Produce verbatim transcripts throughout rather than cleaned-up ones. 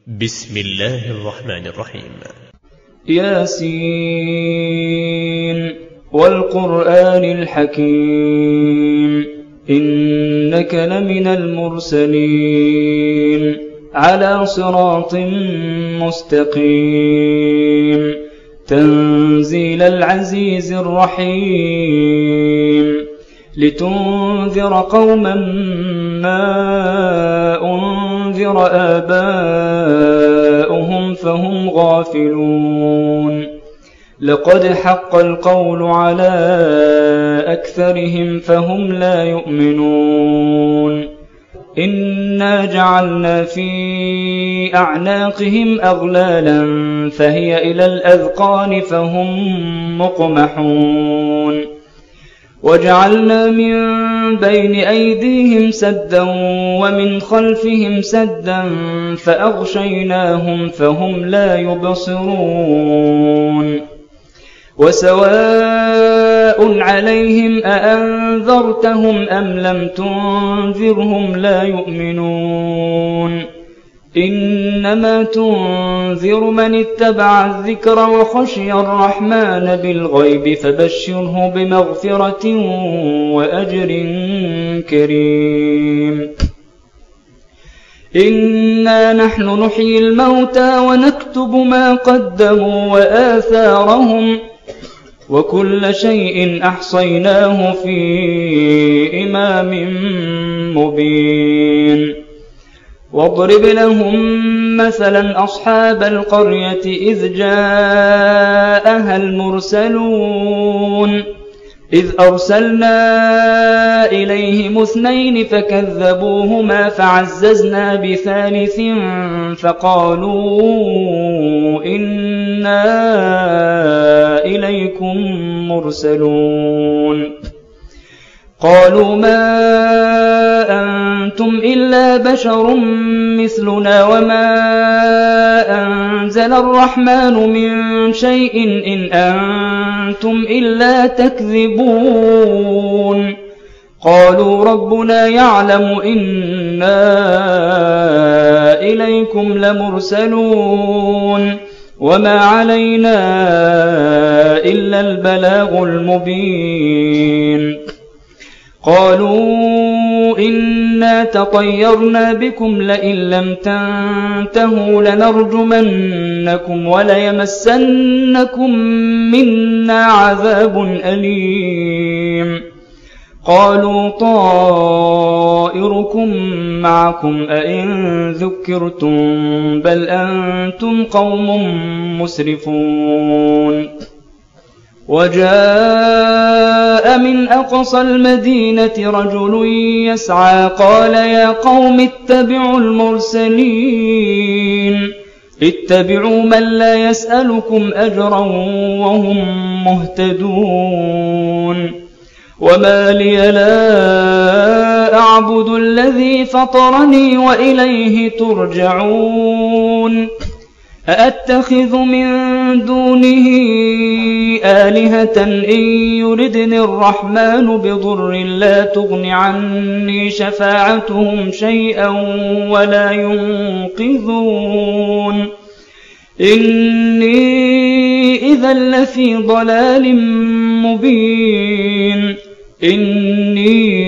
بسم الله الرحمن الرحيم. ياسين والقرآن الحكيم إنك لمن المرسلين على صراط مستقيم تنزيل العزيز الرحيم لتنذر قوما ما أنذر آباؤهم فهم غافلون لقد حق القول على أكثرهم فهم لا يؤمنون إنا جعلنا في أعناقهم أغلالا فهي إلى الأذقان فهم مقمحون وجعلنا من بين أيديهم سدا ومن خلفهم سدا فأغشيناهم فهم لا يبصرون وسواء عليهم أأنذرتهم أم لم تنذرهم لا يؤمنون إنما تنذر من اتبع الذكر وخشي الرحمن بالغيب فبشره بمغفرة وأجر كريم إنا نحن نحيي الموتى ونكتب ما قدموا وآثارهم وكل شيء أحصيناه في إمام مبين واضرب لهم مثلا أصحاب القرية إذ جاءها المرسلون إذ أرسلنا إليهم اثنين فكذبوهما فعززنا بثالث فقالوا إنا إليكم مرسلون قالوا ما أنتم إلا بشر مثلنا وما أنزل الرحمن من شيء إن أنتم إلا تكذبون قالوا ربنا يعلم إنا إليكم لمرسلون وما علينا إلا البلاغ المبين قالوا إنا تطيرنا بكم لئن لم تنتهوا لنرجمنكم وليمسنكم منا عذاب أليم قالوا طائركم معكم أئن ذكرتم بل أنتم قوم مسرفون وجاء من أقصى المدينة رجل يسعى قال يا قوم اتبعوا المرسلين اتبعوا من لا يسألكم أجرا وهم مهتدون وما لي لا أعبد الذي فطرني وإليه ترجعون أأتخذ من دونه آلهة إن يردني الرحمن بضر لا تغن عني شفاعتهم شيئا ولا ينقذون إني إذا لفي ضلال مبين إني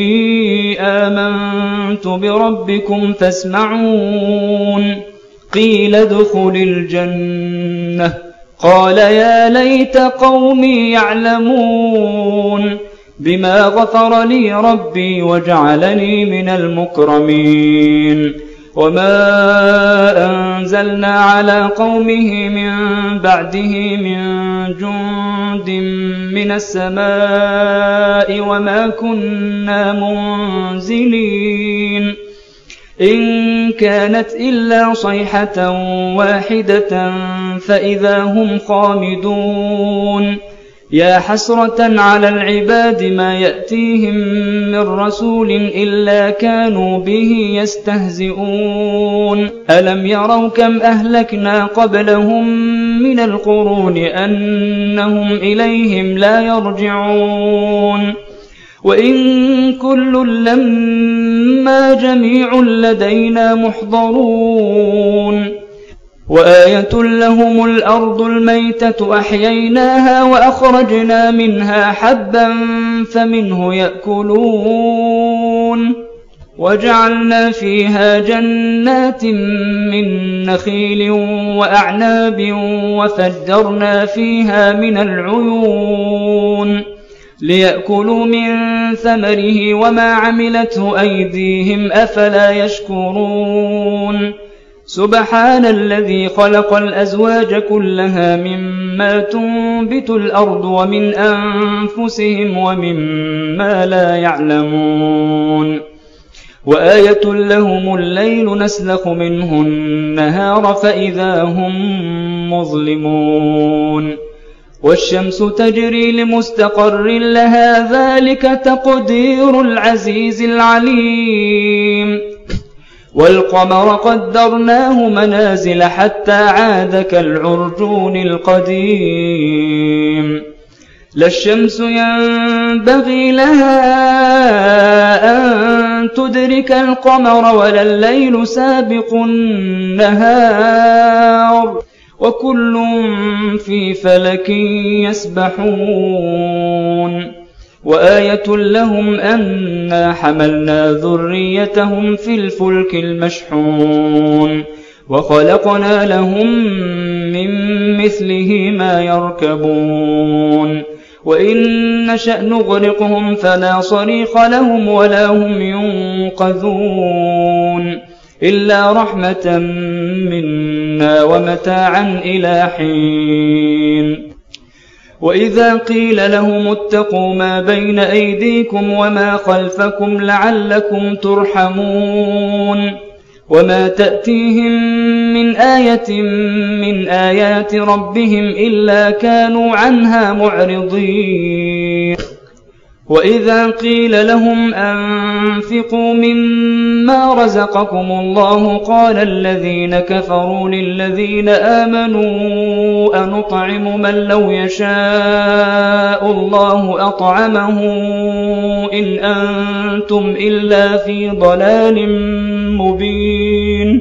آمنت بربكم فاسمعون قيل ادخل الجنة قال يا ليت قومي يعلمون بما غفر لي ربي وجعلني من المكرمين وما أنزلنا على قومه من بعده من جند من السماء وما كنا منزلين إن كانت إلا صيحة واحدة فإذا هم خامدون يا حسرة على العباد ما يأتيهم من رسول إلا كانوا به يستهزئون ألم يروا كم أهلكنا قبلهم من القرون أنهم إليهم لا يرجعون وإن كل لما جميع لدينا محضرون وآية لهم الأرض الميتة أحييناها وأخرجنا منها حبا فمنه يأكلون وجعلنا فيها جنات من نخيل وأعناب وفجرنا فيها من العيون ليأكلوا من ثمره وما عملته أيديهم أفلا يشكرون سبحان الذي خلق الأزواج كلها مما تنبت الأرض ومن أنفسهم ومما لا يعلمون وآية لهم الليل نسلخ منه النهار فإذا هم مظلمون والشمس تجري لمستقر لها ذلك تقدير العزيز العليم والقمر قدرناه منازل حتى عاد كالعرجون القديم لا الشمس ينبغي لها أن تدرك القمر ولا الليل سابق النهار وكل في فلك يسبحون وآية لهم أنا حملنا ذريتهم في الفلك المشحون وخلقنا لهم من مثله ما يركبون وإن نشأ نغرقهم فلا صريخ لهم ولا هم ينقذون إلا رحمة منا ومتاعا إلى حين وإذا قيل لهم اتقوا ما بين أيديكم وما خلفكم لعلكم ترحمون وما تأتيهم من آية من آيات ربهم إلا كانوا عنها معرضين وإذا قيل لهم أنفقوا مما رزقكم الله قال الذين كفروا للذين آمنوا أنطعم من لو يشاء الله أطعمه إن أنتم إلا في ضلال مبين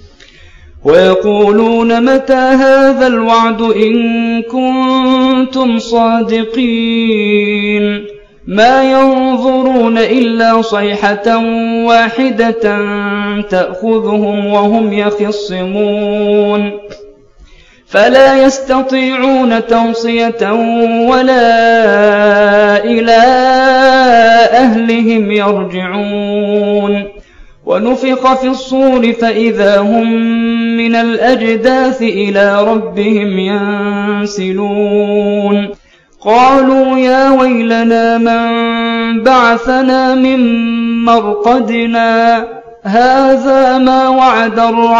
ويقولون متى هذا الوعد إن كنتم صادقين ما ينظرون إلا صيحة واحدة تأخذهم وهم يخصمون فلا يستطيعون توصية ولا إلى أهلهم يرجعون ونفخ في الصور فإذا هم من الأجداث إلى ربهم ينسلون قالوا يا ويلنا من بعثنا من مرقدنا هذا ما وعد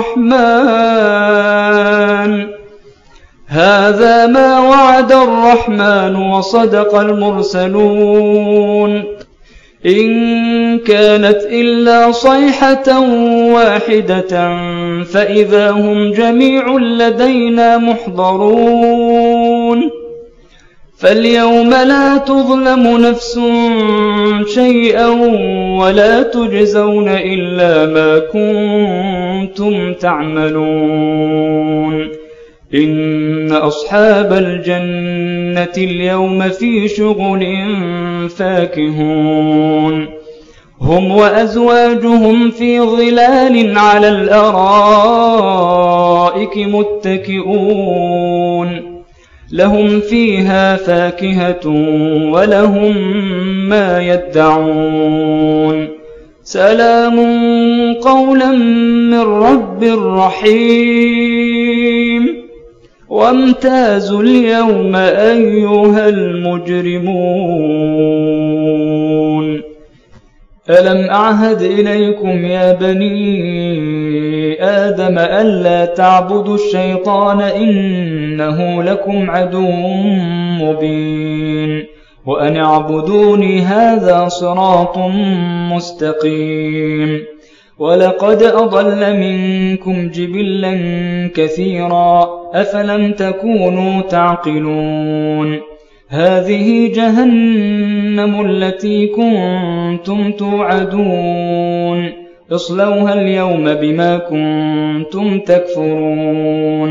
الرحمن هذا ما وعد الرحمن وصدق المرسلون إن كانت إلا صيحة واحدة فإذا هم جميع لدينا محضرون فاليوم لا تظلم نفس شيئا ولا تجزون إلا ما كنتم تعملون إن أصحاب الجنة اليوم في شغل فاكهون هم وأزواجهم في ظلال على الأرائك متكئون لهم فيها فاكهة ولهم ما يدعون سلام قولا من رب رحيم وامتازوا اليوم أيها المجرمون ألم أعهد إليكم يا بني آدم ألا تعبدوا الشيطان إنه لكم عدو مبين وأن اعبدوني هذا صراط مستقيم ولقد أضل منكم جبلا كثيرا أفلم تكونوا تعقلون هذه جهنم التي كنتم توعدون اصلوها اليوم بما كنتم تكفرون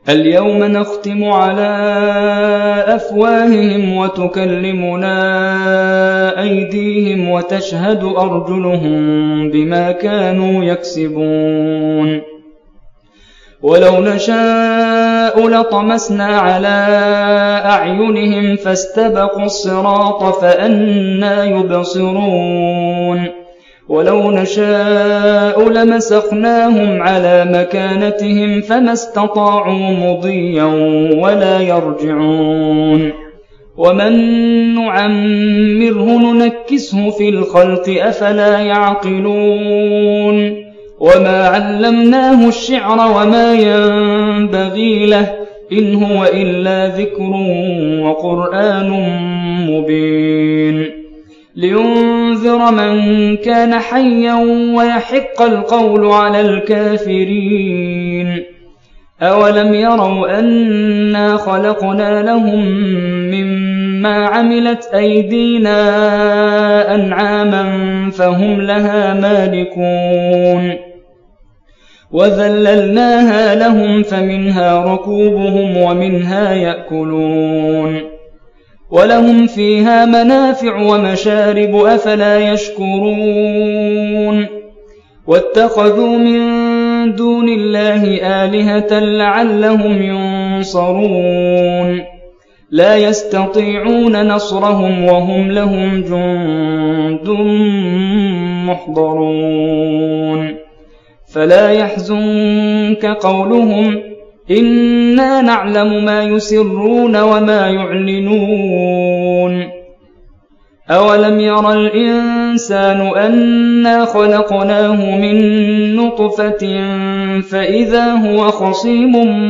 اليوم نختم على أفواههم وتكلمنا أيديهم وتشهد أرجلهم بما كانوا يكسبون ولو نشاء لطمسنا على أعينهم فاستبقوا الصراط فأنى يبصرون ولو نشاء لمسخناهم على مكانتهم فما استطاعوا مضيا ولا يرجعون ومن نعمره ننكسه في الخلق أفلا يعقلون وما علمناه الشعر وما ينبغي له إن هو إلا ذكر وقرآن مبين لينذر من كان حيا ويحق القول على الكافرين أولم يروا أنا خلقنا لهم مما عملت أيدينا أنعاما فهم لها مالكون وذللناها لهم فمنها ركوبهم ومنها يأكلون ولهم فيها منافع ومشارب أفلا يشكرون واتخذوا من دون الله آلهة لعلهم ينصرون لا يستطيعون نصرهم وهم لهم جند محضرون فلا يحزنك قولهم إنا نعلم ما يسرون وما يعلنون أولم ير الإنسان أنا خلقناه من نطفة فإذا هو خصيم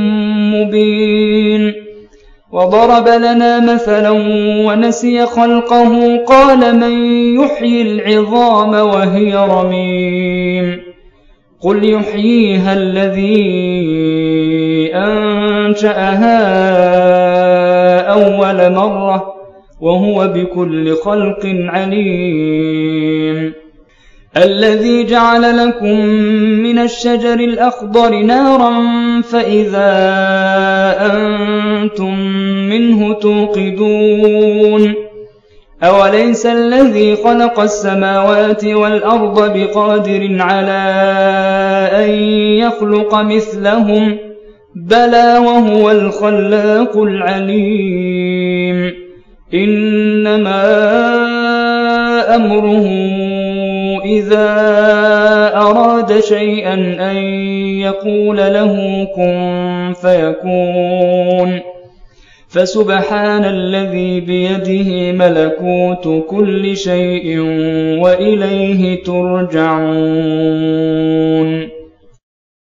مبين وضرب لنا مثلا ونسي خلقه قال من يحيي العظام وهي رميم قل يحييها الذي أنشأها أول مرة وهو بكل خلق عليم الذي جعل لكم من الشجر الأخضر نارا فإذا أنتم منه توقدون أوليس الذي خلق السماوات والأرض بقادر على أن يخلق مثلهم بلى وهو الخلاق العليم إنما أمره إذا أراد شيئا أن يقول له كن فيكون فسبحان الذي بيده ملكوت كل شيء وإليه ترجعون